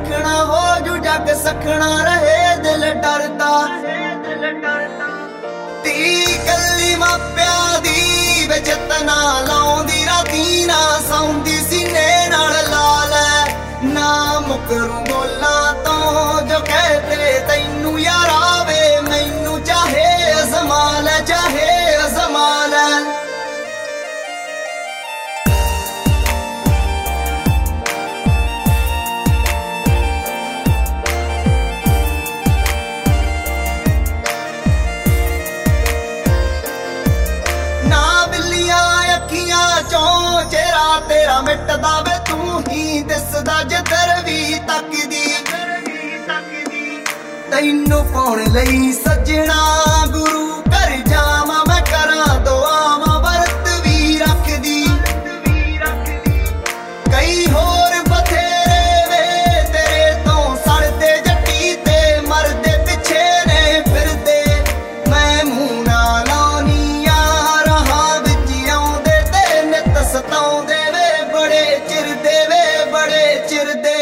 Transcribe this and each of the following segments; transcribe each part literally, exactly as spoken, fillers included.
रखना हो जू जग सखना रहे दिल डरदा धी कली मापिया दी बेजतना लाउंदी राती ना सौंदी सीने नाल ला लै ना मुकरूं बोला तो जो कहते तैनू यार आवे मैनू चाहे अज़मा लै चाहे अज़मा लै चेहरा तेरा मिटदा वे तू ही दिसदा जिधर भी तकदी तैनू पाउण लई सजना गुरु घर जावां मैं करां दुआवां वरत भी रखदी कई होर बथेरे वे तेरे तो सड़दे जट्टी ते मरदे पिछे ने फिरदे मैं मूंह ना लाउनी यार राहां विच आउंदे ते नित सताउंदे वे बड़े चिरदे वे बड़े चिरदे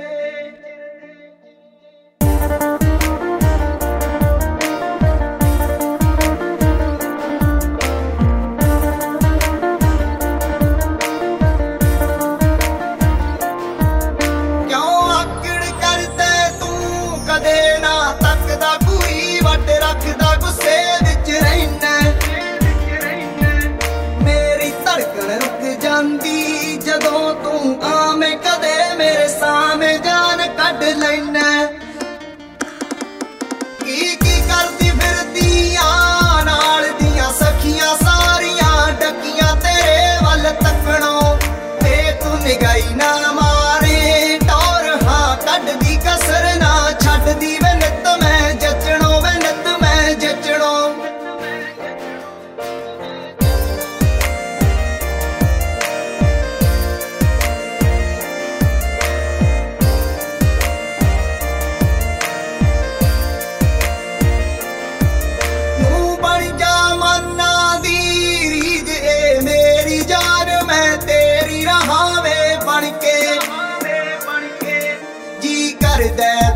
जदों तू आमे कदे मेरे सामे जान कढ लैना की की करदी फिरदियां नाल दियां सखियां सारियां डकियां तेरे वल तकणों ते तू निगाही ना मारे टौर हां कढदी कसर ना छड्डदी वे नित मैं जचणों वे नित मैं जचणों जी कर दे